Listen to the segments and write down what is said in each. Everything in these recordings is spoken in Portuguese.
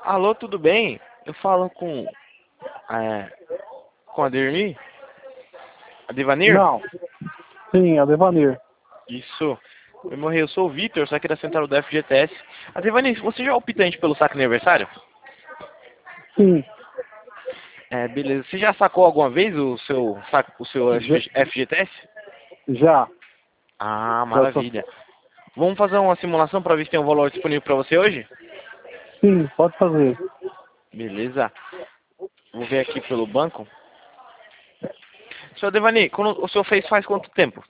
Alô, tudo bem? Eu falo é, com a Dermi? A Devanir? Não. Sim, a Devanir. Isso. Eu sou o Vitor, sou aqui da central do FGTS. A Devanir, você já é optante pelo saque aniversário? Sim. Beleza. Você já sacou alguma vez o seu Já. FGTS? Já, Ah, já tô. maravilha. Vamos fazer uma simulação para ver se tem um valor disponível para você hoje? Sim, pode fazer. Beleza. Vou ver aqui pelo banco. Senhor Devani, quando o senhor fez faz quanto tempo?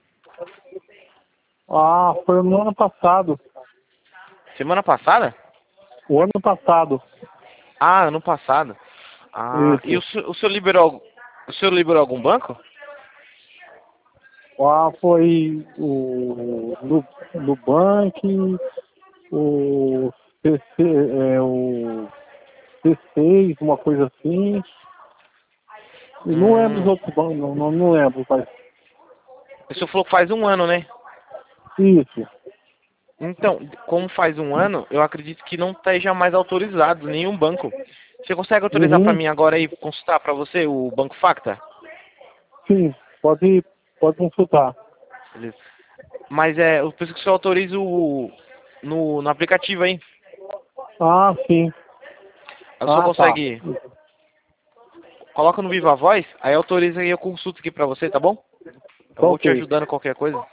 Ah, foi no ano passado. Semana passada? O ano passado. Ah, ano passado. Ah, e Isso. o senhor liberou algum banco? Ah, foi o Nubank, o CC, o C6, uma coisa assim. E não lembro os Hum, outros bancos, não lembro, mas o senhor falou que faz um ano, né? isso. Então, como faz um ano, eu acredito que não esteja mais autorizado nenhum banco. Você consegue autorizar para Uhum. mim agora e consultar para você o Banco Facta? Sim, pode consultar. Beleza. Mas eu preciso que o senhor autorize no aplicativo aí. Ah, sim. Aí o senhor Ah, tá. consegue, coloca no Viva Voz, aí autoriza e eu consulto aqui para você, tá bom? Eu Tá vou te ok. ajudando em qualquer coisa.